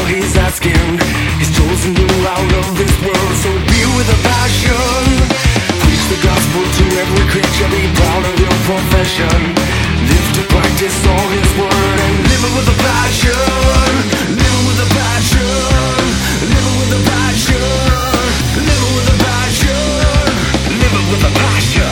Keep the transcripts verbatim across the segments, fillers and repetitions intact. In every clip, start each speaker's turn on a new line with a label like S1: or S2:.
S1: he's asking. He's chosen you out of this world, so be with a passion. Preach the gospel to every creature, be proud of your profession. Live to practice all his word and live it with a passion. Live it with a passion. Live it with a passion. Live it with a passion. Live it with a passion.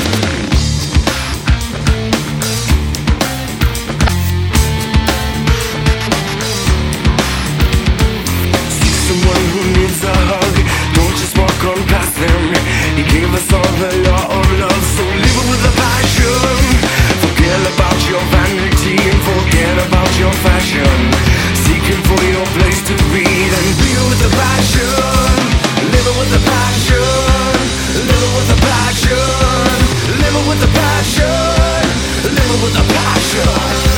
S1: Someone who needs a hug, don't just walk on past them. He gave us all the law of love, so live it with a passion. Forget about your vanity and forget about your fashion. Seeking for your place to read and be with a passion. Live it with a passion. Live it with a passion. Live it with a passion. Live it with a passion.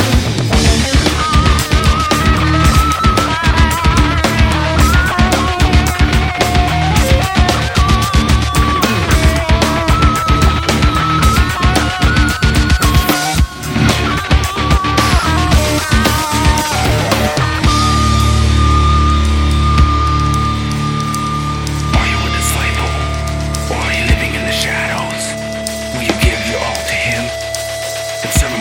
S1: Shadows, will you give your all to him and serve him?